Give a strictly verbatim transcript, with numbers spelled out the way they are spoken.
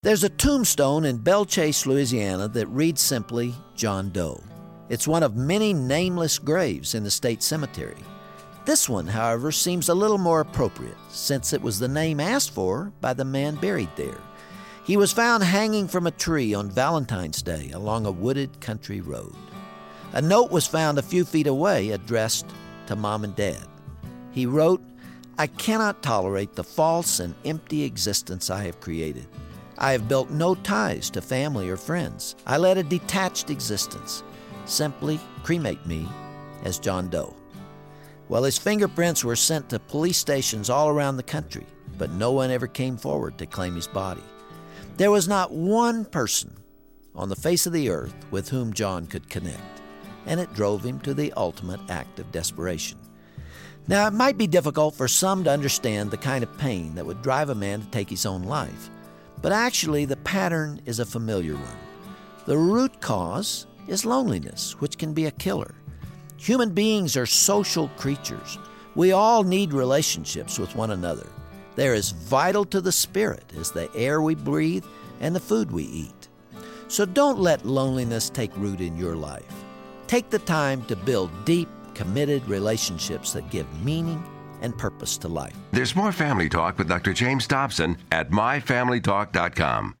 There's a tombstone in Belle Chase, Louisiana that reads simply John Doe. It's one of many nameless graves in the state cemetery. This one, however, seems a little more appropriate since it was the name asked for by the man buried there. He was found hanging from a tree on Valentine's Day along a wooded country road. A note was found a few feet away addressed to Mom and Dad. He wrote, "I cannot tolerate the false and empty existence I have created. I have built no ties to family or friends. I led a detached existence. Simply cremate me as John Doe." Well, his fingerprints were sent to police stations all around the country, but no one ever came forward to claim his body. There was not one person on the face of the earth with whom John could connect, and it drove him to the ultimate act of desperation. Now, it might be difficult for some to understand the kind of pain that would drive a man to take his own life, but actually the pattern is a familiar one. The root cause is loneliness, which can be a killer. Human beings are social creatures. We all need relationships with one another. They're as vital to the spirit as the air we breathe and the food we eat. So don't let loneliness take root in your life. Take the time to build deep, committed relationships that give meaning and purpose to life. There's more Family Talk with Doctor James Dobson at my family talk dot com.